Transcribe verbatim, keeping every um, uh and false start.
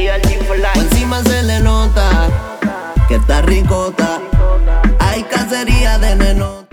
Por encima se le nota que está ricota. Hay cacería de nenota.